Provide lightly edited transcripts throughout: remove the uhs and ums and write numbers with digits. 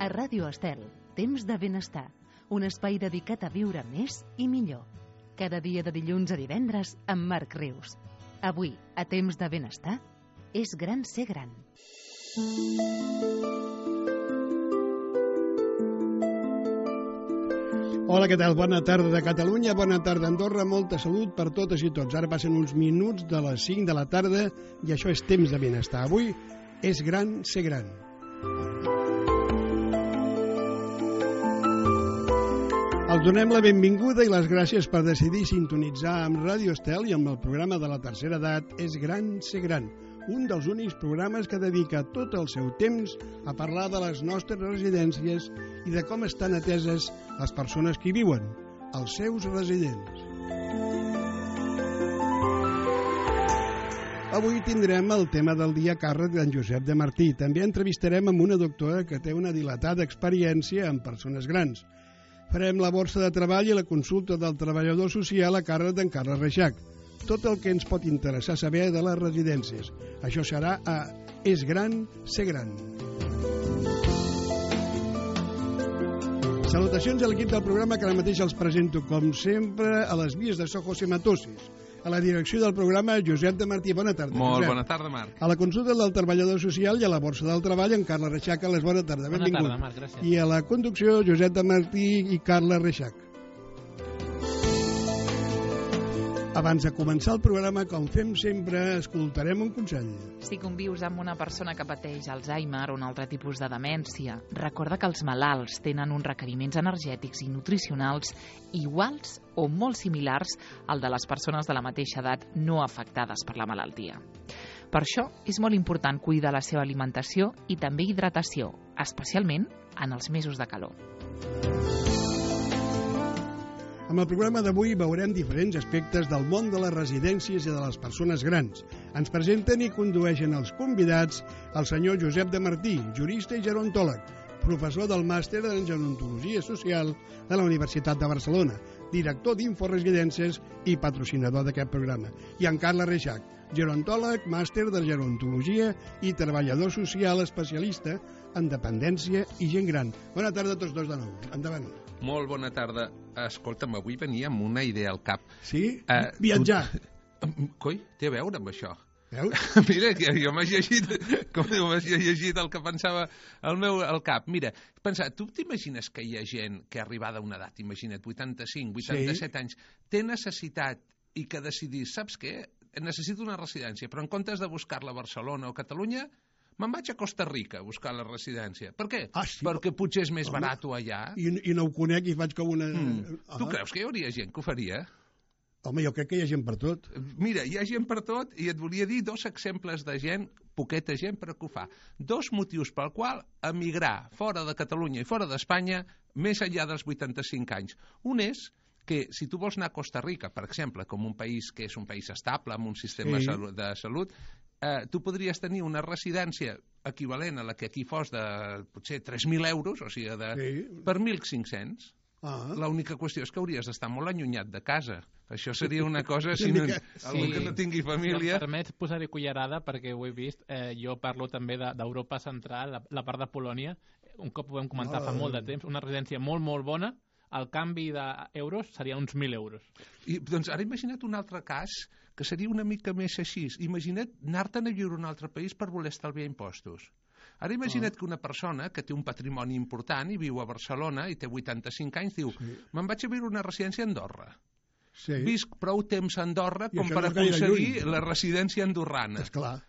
Ràdio Estel, Temps de Benestar, un espai dedicat a viure més i millor. Cada dia de dilluns a divendres amb Marc Rius. Avui, a Temps de Benestar, és gran ser gran. Hola, què tal? Bona tarda de Catalunya, bona tarda Andorra, molta salut per totes i tots. Ara passen uns minuts de les 5 de la tarda i això és Temps de Benestar. Avui és gran ser gran. Els donem la benvinguda i les gràcies per decidir sintonitzar amb Ràdio Estel i amb el programa de la tercera edat És gran ser gran, un dels únics programes que dedica tot el seu temps a parlar de les nostres residències i de com estan ateses les persones que hi viuen, els seus residents. Avui tindrem el tema del dia a càrrec d'en Josep de Martí. També entrevistarem amb una doctora que té una dilatada experiència en persones grans. Farem la borsa de treball i la consulta del treballador social a càrrec d'en Carles Reixac. Tot el que ens pot interessar saber de les residències. Això serà a És gran ser gran. Salutacions a l'equip del programa que ara mateix els presento, com sempre, a les vies de So José Matosis. A la direcció del programa, Josep de Martí. Bona tarda, Molt Josep. bona tarda, Marc. A la consulta del treballador social i a la borsa del treball, en Carles Reixac. Bona tarda, benvingut. Bona tarda, Marc, gràcies. I a la conducció, Josep de Martí i Carles Reixac. Abans de començar el programa, com fem sempre, escoltarem un consell. Si convius amb una persona que pateix Alzheimer o un altre tipus de demència, recorda que els malalts tenen uns requeriments energètics i nutricionals iguals o molt similars al de les persones de la mateixa edat no afectades per la malaltia. Per això és molt important cuidar la seva alimentació i també hidratació, especialment en els mesos de calor. Amb el programa d'avui veurem diferents aspectes del món de les residències i de les persones grans. Ens presenten i condueixen els convidats el senyor Josep de Martí, jurista i gerontòleg, professor del màster en gerontologia social de la Universitat de Barcelona, director d'Inforesidències i patrocinador d'aquest programa. I en Carles Reixac, gerontòleg, màster de gerontologia i treballador social especialista en dependència i gent gran. Bona tarda a tots dos de nou. Endavant. Molt bona tarda. Escolta'm, avui venia amb una idea al cap. Sí? Viatjar. Coi, té a veure amb això. Veus? Mira, que jo m'has llegit el que pensava al cap. Mira, pensa, tu t'imagines que hi ha gent que arribada a una edat, imagina't, 85, 87 anys, té necessitat i que decidís, saps què? Necessito una residència, però en comptes de buscar-la a Barcelona o Catalunya, me'n vaig a Costa Rica a buscar la residència. Per què? Sí? Perquè potser és més barat allà. I no ho conec i faig com una... Tu creus que hi hauria gent que ho faria? Home, jo crec que hi ha gent per tot. Mira, hi ha gent per tot i et volia dir dos exemples de gent, poqueta gent, però que ho fa. Dos motius pel qual emigrar fora de Catalunya i fora d'Espanya més enllà dels 85 anys. Un és que si tu vols anar a Costa Rica, per exemple, com un país que és un país estable, amb un sistema de salut, tu podries tenir una residència equivalent a la que aquí fos de potser 3.000 euros, o sigui, per 1.500. L'única qüestió és que hauries d'estar molt allunyat de casa. Això seria una cosa, si no, algú que no tingui família... Si em permets posar-hi cullerada, perquè ho he vist, jo parlo també d'Europa Central, la part de Polònia, un cop ho vam comentar fa molt de temps, una residència molt, molt bona, el canvi d'euros seria uns 1.000 euros. I, doncs ara imagina't un altre cas que seria una mica més així. Imagina't anar-te'n a viure a un altre país per voler estalviar impostos. Ara imagina't que una persona que té un patrimoni important i viu a Barcelona i té 85 anys diu, me'n vaig a viure a una residència a Andorra. Visc prou temps a Andorra com per aconseguir la residència andorrana.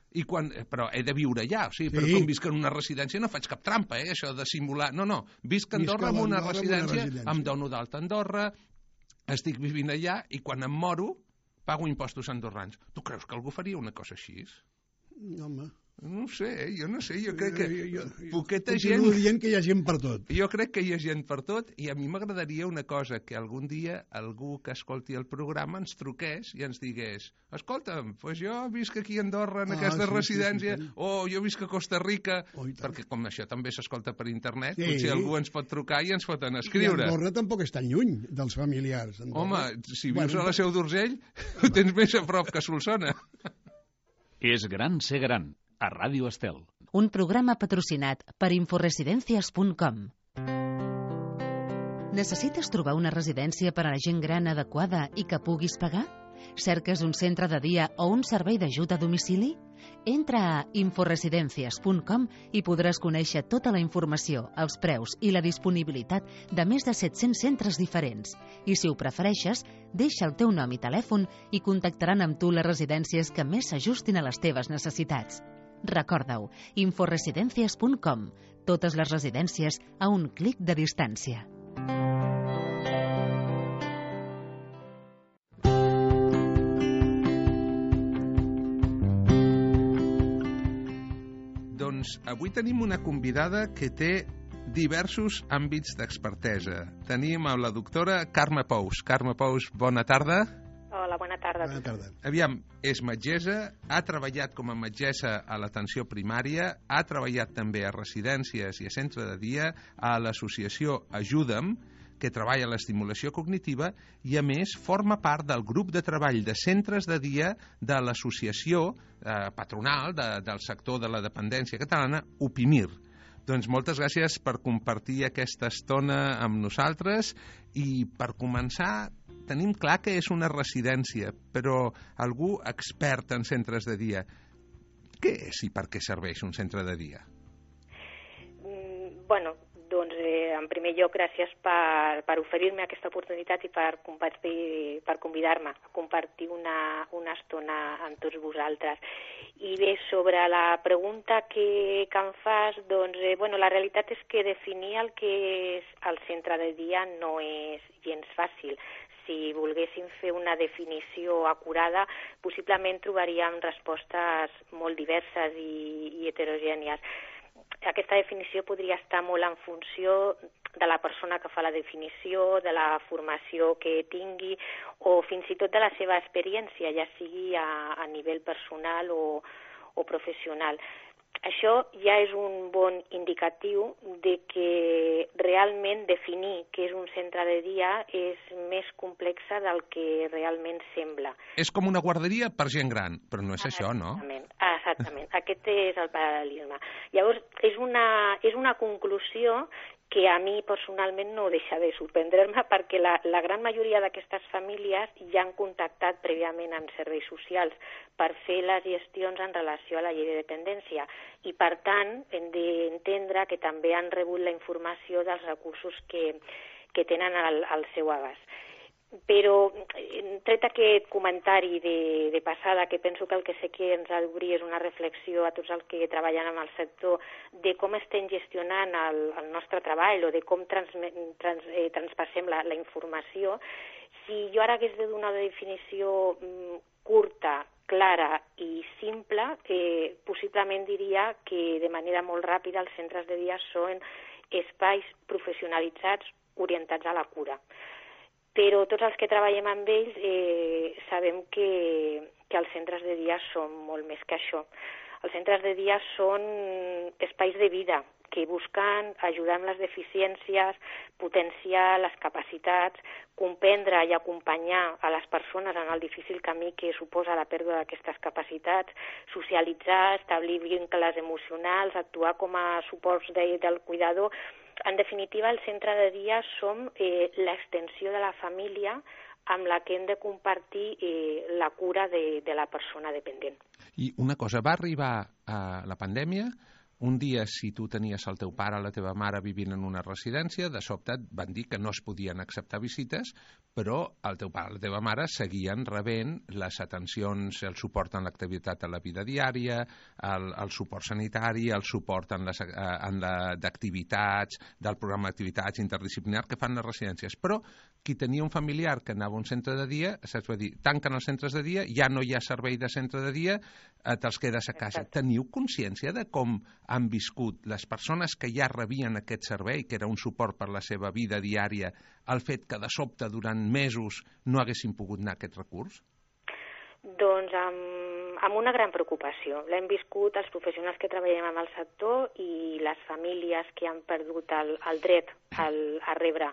Però he de viure allà, però com visc en una residència no faig cap trampa, això de simular. No, visc a Andorra en una residència, em dono d'alta a Andorra, estic vivint allà i quan em moro pago impostos andorrans. Tu creus que algú faria una cosa així? Home... No sé, jo crec que poqueta gent... Continuo dient que hi ha gent per tot. Jo crec que hi ha gent per tot i a mi m'agradaria una cosa, que algun dia algú que escolti el programa ens truqués i ens digués, escolta'm, doncs jo visc aquí a Andorra en aquesta residència, o jo visc a Costa Rica, perquè com això també s'escolta per internet, potser algú ens pot trucar i ens pot escriure. I Andorra tampoc està lluny dels familiars. Home, si vius a la Seu d'Urgell, ho tens més a prop que Solsona. És gran ser gran. A Ràdio Estel. un programa patrocinat per inforesidencias.com. Necessites trobar una residència per a la gent gran adequada i que puguis pagar? Cerques un centre de dia o un servei d'ajut a domicili? Entra a inforesidencias.com i podràs conèixer tota la informació, els preus i la disponibilitat de més de 700 centres diferents. I si ho prefereixes, deixa el teu nom i telèfon i contactaran amb tu les residències que més s'ajustin a les teves necessitats. Recorda-ho, inforesidencias.com. Totes les residències a un clic de distància. Doncs avui tenim una convidada que té diversos àmbits d'expertesa. Tenim a la doctora Carme Pous. Carme Pous, bona tarda. Hola, bona tarda. Bona tarda. Aviam, és metgessa, ha treballat com a metgessa a l'atenció primària, ha treballat també a residències i a centre de dia, a l'associació Ajuda'm, que treballa l'estimulació cognitiva, i a més forma part del grup de treball de centres de dia de l'associació patronal del sector de la dependència catalana, UPIMIR. Doncs moltes gràcies per compartir aquesta estona amb nosaltres i per començar tenim clar que és una residència, però algú expert en centres de dia. Què és i per què serveix un centre de dia? Bueno, doncs en primer lloc gràcies per oferir-me aquesta oportunitat i per convidar-me a compartir una estona amb tots vosaltres. I bé, sobre la pregunta que em fas, doncs, la realitat és que definir el que és el centre de dia no és gens fàcil. Si volguéssim fer una definició acurada, possiblement trobaríem respostes molt diverses i heterogènies. Aquesta definició podria estar molt en funció de la persona que fa la definició, de la formació que tingui o fins i tot de la seva experiència, ja sigui a nivell personal o professional. Això ja és un bon indicatiu de que realment definir què és un centre de dia és més complexa del que realment sembla. És com una guarderia per gent gran, però no és això, no? Exactament. Aquest és el paral·lelisme. Llavors, és una conclusió que a mi personalment no deixa de sorprendre-me perquè la gran majoria d'aquestes famílies ja han contactat prèviament amb serveis socials per fer les gestions en relació a la llei de dependència i, per tant, hem d'entendre que també han rebut la informació dels recursos que tenen al seu abast. Però, tret aquest comentari de passada, que penso que el que sé que ens ha d'obrir és una reflexió a tots els que treballen en el sector de com estem gestionant el nostre treball o de com transpassem la informació, si jo ara hagués de donar una definició curta, clara i simple, possiblement diria que de manera molt ràpida els centres de dia són espais professionalitzats orientats a la cura. Però tots els que treballem amb ells sabem que els centres de dia són molt més que això. Els centres de dia són espais de vida que busquen ajudar amb les deficiències, potenciar les capacitats, comprendre i acompanyar a les persones en el difícil camí que suposa la pèrdua d'aquestes capacitats, socialitzar, establir vincles emocionals, actuar com a suports del cuidador. En definitiva, el centre de dia som l'extensió de la família amb la que hem de compartir la cura de la persona dependent. I una cosa, va arribar a la pandèmia, un dia, si tu tenies el teu pare o la teva mare vivint en una residència, de sobte et van dir que no es podien acceptar visites, però el teu pare o la teva mare seguien rebent les atencions, el suport en l'activitat a la vida diària, el suport sanitari, el suport en d'activitats, del programa d'activitats interdisciplinar que fan les residències. Però qui tenia un familiar que anava a un centre de dia, saps, va dir, tanquen els centres de dia, ja no hi ha servei de centre de dia, te'ls quedes a casa. Exacte. Teniu consciència de com han viscut les persones que ja rebien aquest servei, que era un suport per la seva vida diària, el fet que de sobte durant mesos no haguessin pogut anar a aquest recurs? Doncs amb una gran preocupació. L'hem viscut els professionals que treballem amb el sector i les famílies que han perdut el dret a rebre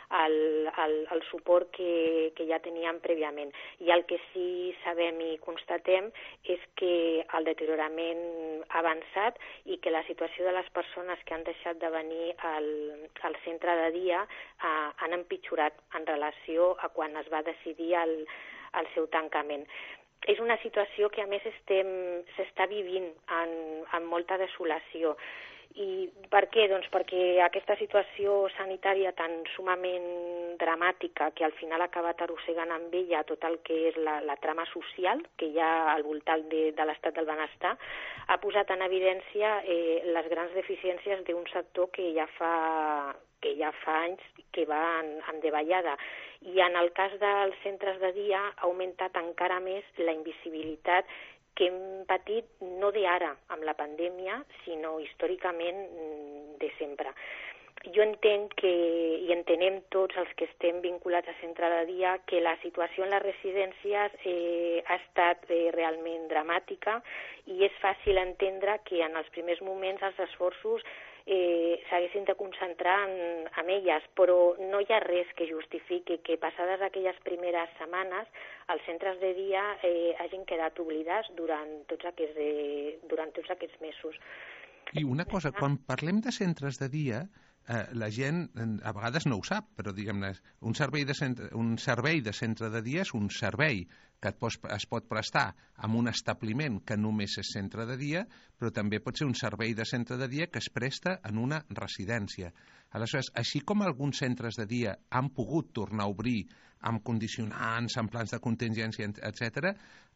el suport que ja teníem prèviament. I el que sí sabem i constatem és que el deteriorament ha avançat i que la situació de les persones que han deixat de venir al centre de dia han empitjorat en relació a quan es va decidir el seu tancament. És una situació que, a més, s'està vivint amb molta desolació. I per què? Doncs perquè aquesta situació sanitària tan sumament dramàtica, que al final ha acabat arrossegant amb ella tot el que és la trama social que hi ha al voltant de l'estat del benestar, ha posat en evidència les grans deficiències d'un sector que ja fa anys que va en davallada. I en el cas dels centres de dia ha augmentat encara més la invisibilitat que hem patit no d'ara amb la pandèmia, sinó històricament de sempre. Jo entenc i entenem tots els que estem vinculats a centre de dia que la situació en les residències ha estat realment dramàtica i és fàcil entendre que en els primers moments els esforços s'haguessin de concentrar en elles, però no hi ha res que justifiqui que passades aquelles primeres setmanes els centres de dia hagin quedat oblidats durant tots aquests mesos. I una cosa, quan parlem de centres de dia, la gent a vegades no ho sap, però diguem-ne, un servei de centre de dia és un servei que es pot prestar en un establiment que només és centre de dia, però també pot ser un servei de centre de dia que es presta en una residència. Aleshores, així com alguns centres de dia han pogut tornar a obrir amb condicionants, amb plans de contingència, etc.,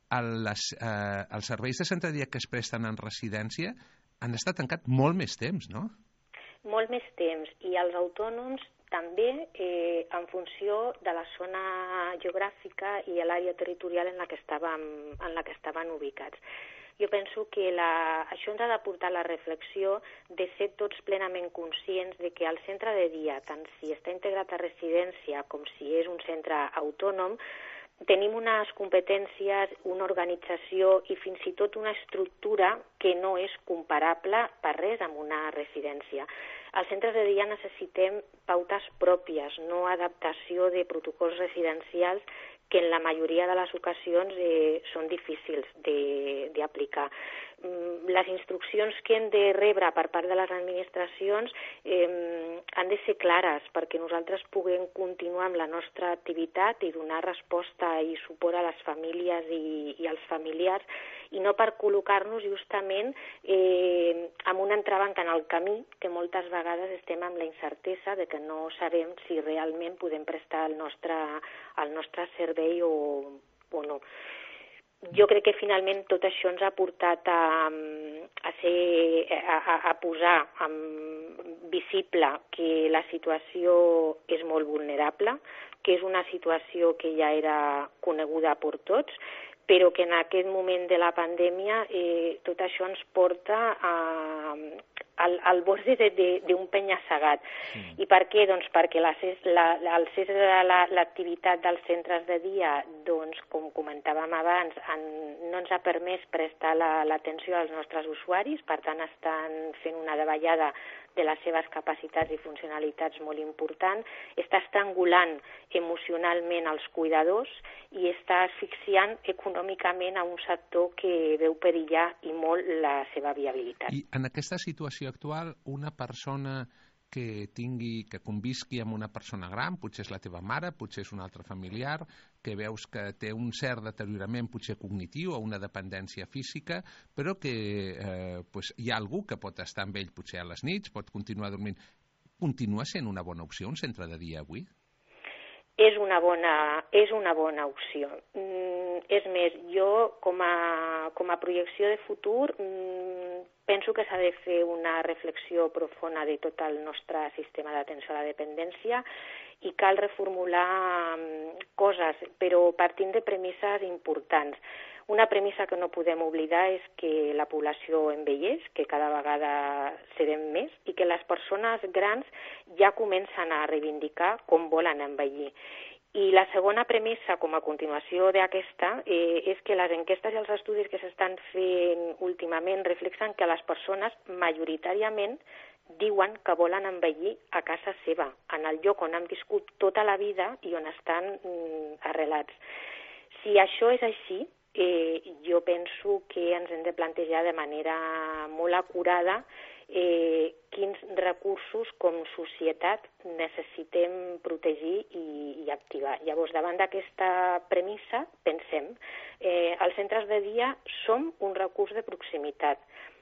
els serveis de centre de dia que es presten en residència han estat tancats molt més temps, no? Molt més temps, i els autònoms també en funció de la zona geogràfica i l'àrea territorial en la que estaven ubicats. Jo penso que això ens ha de portar a la reflexió de ser tots plenament conscients de que el centre de dia, tant si està integrat a residència com si és un centre autònom, tenim unes competències, una organització i fins i tot una estructura que no és comparable per res amb una residència. Als centres de dia necessitem pautes pròpies, no adaptació de protocols residencials que en la majoria de les ocasions són difícils d'aplicar. Les instruccions que hem de rebre per part de les administracions han de ser clares perquè nosaltres puguem continuar amb la nostra activitat i donar resposta i suport a les famílies i als familiars, i no per col·locar-nos justament amb un entrebanc en el camí, que moltes vegades estem amb la incertesa de que no sabem si realment podem prestar el nostre servei o no. Jo crec que finalment tot això ens ha portat a posar visible que la situació és molt vulnerable, que és una situació que ja era coneguda per tots, però que en aquest moment de la pandèmia tot això ens porta al borde d'un penya-segat. I per què? Doncs perquè el cés de l'activitat dels centres de dia, doncs, com comentàvem abans, no ens ha permès prestar l'atenció als nostres usuaris, per tant estan fent una davallada de les seves capacitats i funcionalitats molt important, està estrangulant emocionalment els cuidadors i està asfixiant econòmicament a un sector que veu perillar i molt la seva viabilitat. I en aquesta situació actual, una persona que convisqui amb una persona gran, potser és la teva mare, potser és un altre familiar, que veus que té un cert deteriorament potser cognitiu o una dependència física, però que hi ha algú que pot estar amb ell potser a les nits, pot continuar dormint. Continua sent una bona opció un centre de dia avui? És una bona opció. És més, jo com a projecció de futur penso que s'ha de fer una reflexió profunda de tot el nostre sistema d'atenció a la dependència i cal reformular coses, però partint de premisses importants. Una premissa que no podem oblidar és que la població envelleix, que cada vegada serem més, i que les persones grans ja comencen a reivindicar com volen envellir. I la segona premissa, com a continuació d'aquesta, és que les enquestes i els estudis que s'estan fent últimament reflexen que les persones majoritàriament diuen que volen envellir a casa seva, en el lloc on han viscut tota la vida i on estan arrelats. Si això és així, jo penso que ens hem de plantejar de manera molt acurada quins recursos com societat necessitem protegir i activar. Llavors, davant d'aquesta premissa, pensem, els centres de dia som un recurs de proximitat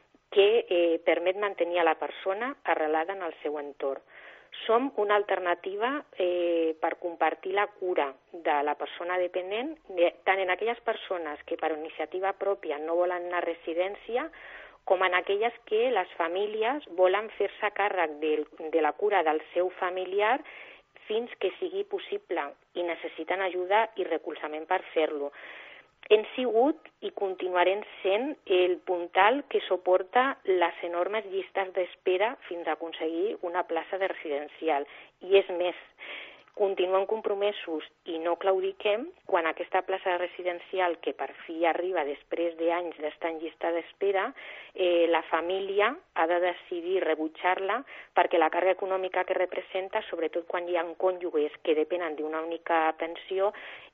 que permet mantenir a la persona arrelada en el seu entorn. Som una alternativa per compartir la cura de la persona dependent, tant en aquelles persones que per iniciativa pròpia no volen anar a residència, com en aquelles que les famílies volen fer-se càrrec de la cura del seu familiar fins que sigui possible i necessiten ajuda i recolzament per fer-lo. Hem sigut i continuarem sent el puntal que suporta les enormes llistes d'espera fins a aconseguir una plaça de residencial. I és més, continuem compromesos i no claudiquem quan aquesta plaça residencial, que per fi arriba després d'anys d'estar en llista d'espera, la família ha de decidir rebutjar-la perquè la càrrega econòmica que representa, sobretot quan hi ha cònjuges que depenen d'una única pensió,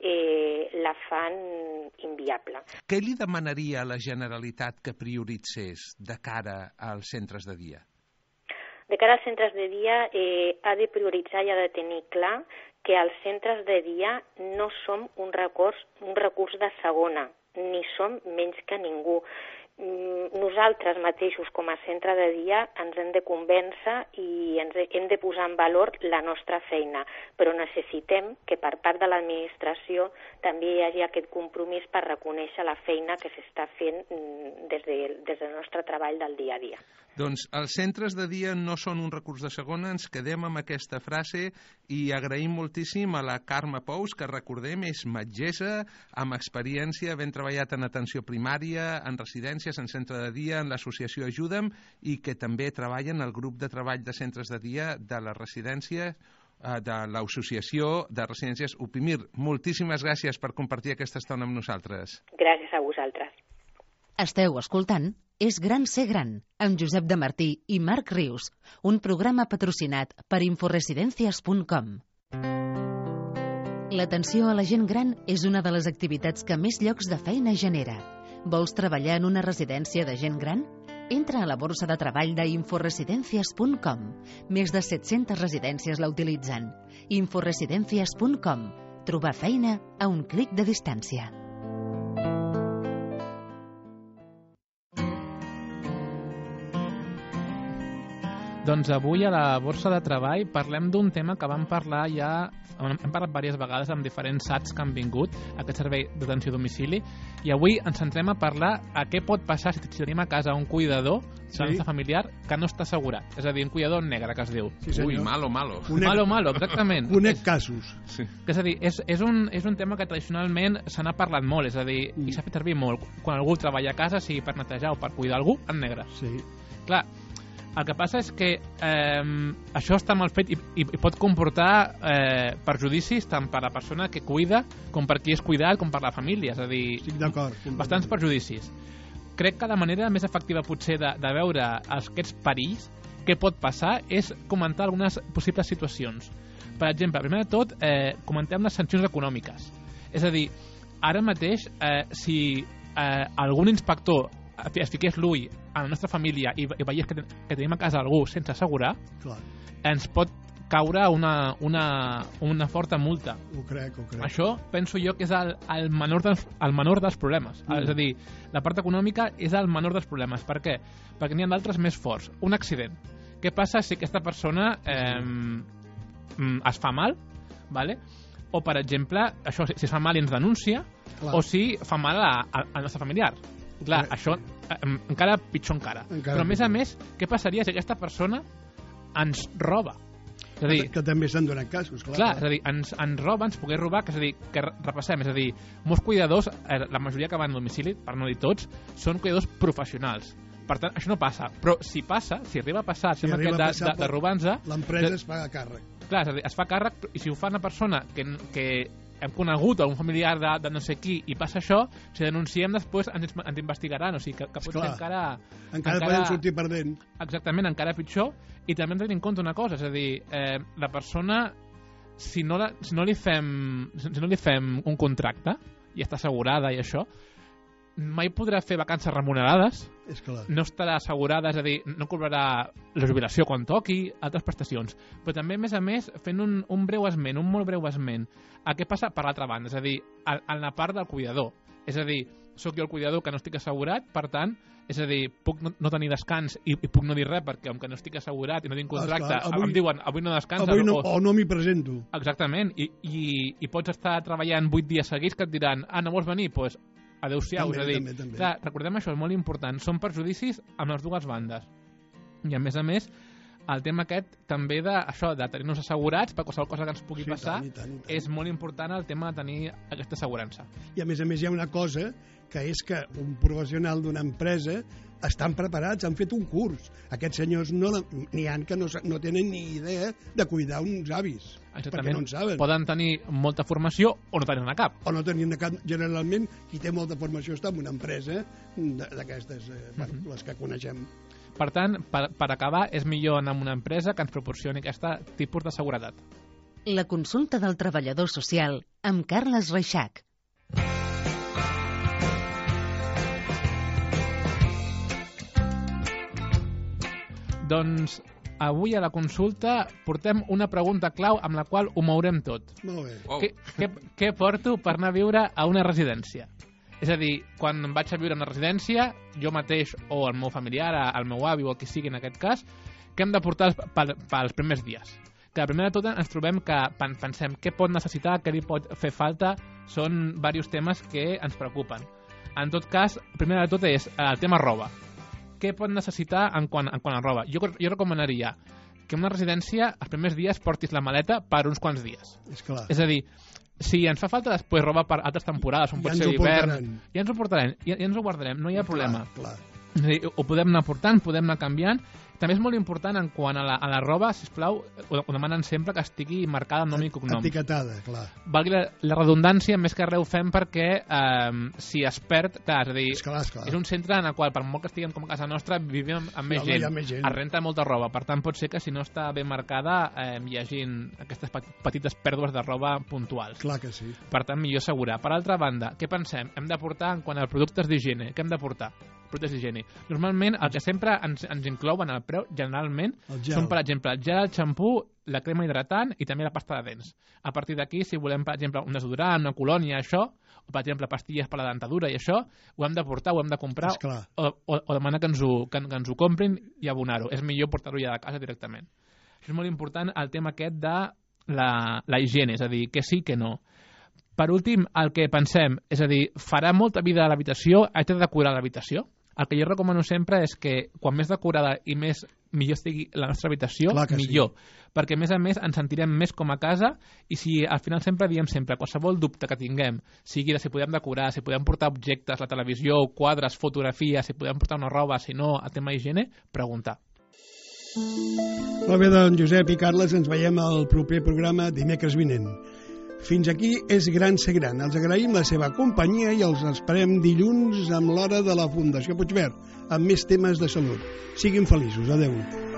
la fan inviable. Què li demanaria a la Generalitat que prioritzés de cara als centres de dia? De cara als centres de dia ha de prioritzar i ha de tenir clar que els centres de dia no som un recurs de segona, ni som menys que ningú. Nosaltres mateixos com a centre de dia ens hem de convèncer i hem de posar en valor la nostra feina, però necessitem que per part de l'administració també hi hagi aquest compromís per reconèixer la feina que s'està fent des del nostre treball del dia a dia. Doncs els centres de dia no són un recurs de segona, ens quedem amb aquesta frase i agraïm moltíssim a la Carme Pous, que recordem és metgessa amb experiència, ben treballat en atenció primària, en residències, en centre de dia, en l'associació Ajuda'm i que també treballa en el grup de treball de centres de dia de les residències de l'Associació de Residències Upimir. Moltíssimes gràcies per compartir aquesta estona amb nosaltres. Gràcies a vosaltres. Esteu escoltant És gran ser gran, amb Josep de Martí i Marc Rius, un programa patrocinat per inforesidències.com. L'atenció a la gent gran és una de les activitats que més llocs de feina genera. Vols treballar en una residència de gent gran? Entra a la borsa de treball d'inforesidències.com. Més de 700 residències la utilitzen. Inforesidències.com. Trobar feina a un clic de distància. Doncs avui a la Borsa de Treball parlem d'un tema que vam parlar ja, hem parlat diverses vegades amb diferents SATs que han vingut a aquest servei d'atenció a domicili, i avui ens centrem a parlar a què pot passar si tenim a casa un cuidador familiar que no està assegurat, és a dir, un cuidador negre que es diu. Sí, ui, malo, Malo, exactament. Conec casos. Sí. És a dir, és un tema que tradicionalment se n'ha parlat molt, és a dir, i s'ha fet servir molt quan algú treballa a casa, sigui per netejar o per cuidar algú, en negre. Sí. Clar, el que passa és que això està mal fet i pot comportar perjudicis tant per a la persona que cuida com per qui és cuidat com per la família, és a dir, estic d'acord, bastants perjudicis. Crec que la manera més efectiva potser de veure aquests perills que pot passar és comentar algunes possibles situacions. Per exemple, primer de tot, comentem les sancions econòmiques. És a dir, ara mateix, si algun inspector es fiqués l'ull a la nostra família i veiés que tenim a casa algú sense assegurar, clar, ens pot caure una forta multa. Ho crec. Això penso jo que és el menor dels problemes. És a dir, la part econòmica és el menor dels problemes. Per què? Perquè n'hi ha d'altres més forts. Un accident. Què passa si aquesta persona es fa mal, vale? O, per exemple, això, si es fa mal i ens denuncia, clar, o si fa mal al nostre familiar. Clar, això encara pitjor encara. Però, a més, què passaria si aquesta persona ens roba? És a dir, que també s'han donat casos, clar. Clar, és a dir, ens roba, ens pogués robar, que és a dir, que repassem, és a dir, molts cuidadors, la majoria que van a domicili, per no dir tots, són cuidadors professionals. Per tant, això no passa. Però si passa, si arriba a passar, si de robar-nos... L'empresa es fa càrrec. Clar, és a dir, es fa càrrec, i si ho fa una persona que hem conegut un familiar de no sé qui i passa això, si denunciem després ens investigaran, o sigui que pot ser encara podem sortir perdent. Exactament, encara pitjor. I també hem de tenir en compte una cosa, és a dir, la persona, si no li fem un contracte i està assegurada i això, mai podrà fer vacances remunerades, no estarà assegurada, és a dir, no cobrarà la jubilació quan toqui, altres prestacions. Però també, a més, fent un breu esment, un molt breu esment, a què passa per l'altra banda, és a dir, en la part del cuidador. És a dir, sóc jo el cuidador que no estic assegurat, per tant, és a dir, puc no tenir descans i puc no dir res perquè, com que no estic assegurat i no tinc contracte, em diuen, avui no descanses. O no m'hi presento. Exactament, i pots estar treballant 8 dies seguits que et diran, no vols venir? Doncs adeu-siau, és a dir, clar, recordem això, és molt important, són perjudicis amb les dues bandes. I a més, el tema aquest també de tenir-nos assegurats per qualsevol cosa que ens pugui passar, tant. És molt important el tema de tenir aquesta assegurança. I a més hi ha una cosa, que és que un professional d'una empresa estan preparats, han fet un curs. Aquests senyors n'hi ha que no tenen ni idea de cuidar uns avis. Perquè no en saben. Poden tenir molta formació o no tenir-ne cap. O no tenir-ne cap. Generalment, qui té molta formació està en una empresa d'aquestes, les que coneixem. Per tant, per acabar, és millor anar a una empresa que ens proporcioni aquest tipus de seguretat. La consulta del treballador social amb Carles Reixac. Doncs avui a la consulta portem una pregunta clau amb la qual ho mourem tot. Molt bé. Wow. Què porto per anar a viure a una residència? És a dir, quan vaig a viure a una residència, jo mateix o el meu familiar, el meu avi o el que sigui en aquest cas, què hem de portar pels primers dies? Que primer de tot ens trobem que pensem què pot necessitar, què li pot fer falta, són diversos temes que ens preocupen. En tot cas, primer de tot és el tema roba. Què pot necessitar en quant a roba? Jo recomanaria que en una residència els primers dies portis la maleta per uns quants dies. És a dir, si ens fa falta després roba per altres temporades, on pot ser hivern, ja ens ho portarem, ja ens ho guardarem, no hi ha problema. És a dir, ho podem anar portant, podem anar canviant. També és molt important en quant a la roba, sisplau, ho demanen sempre que estigui marcada amb nom i cognom. Etiquetada, clar. Valgui la redundància, més que res ho fem perquè si es perd, clar, és a dir, és un centre en el qual, per molt que estiguem com a casa nostra, vivim amb més gent. Es renta molta roba, per tant pot ser que si no està ben marcada hi hagin aquestes petites pèrdues de roba puntuals. Clar que sí. Per tant, millor assegurar. Per altra banda, què pensem? Hem de portar en quant a productes d'higiene. Què hem de portar? Productes d'higiene. Normalment, el que sempre ens inclouen al preu, generalment, són, per exemple, el gel, el xampú, la crema hidratant i també la pasta de dents. A partir d'aquí, si volem, per exemple, un desodorant, una colònia, això, o, per exemple, pastilles per la dentadura i això, ho hem de portar, ho hem de comprar o demanar que ens ho comprin i abonar-ho. És millor portar-ho ja de casa directament. Això és molt important, el tema aquest de la higiene, és a dir, que sí, que no. Per últim, el que pensem, és a dir, farà molta vida a l'habitació, haig de decorar l'habitació? El que jo recomano sempre és que quan més decorada i millor estigui la nostra habitació, millor. Sí. Perquè, a més, ens sentirem més com a casa i si al final diem qualsevol dubte que tinguem, sigui de si podem decorar, si podem portar objectes, la televisió, quadres, fotografies, si podem portar una roba, si no, a tema higiene, preguntar. Molt bé, doncs, Josep i Carles, ens veiem al proper programa dimecres vinent. Fins aquí és Gran Ser Gran. Els agraïm la seva companyia i els esperem dilluns amb l'hora de la Fundació Puigverd, amb més temes de salut. Siguin feliços. Adéu.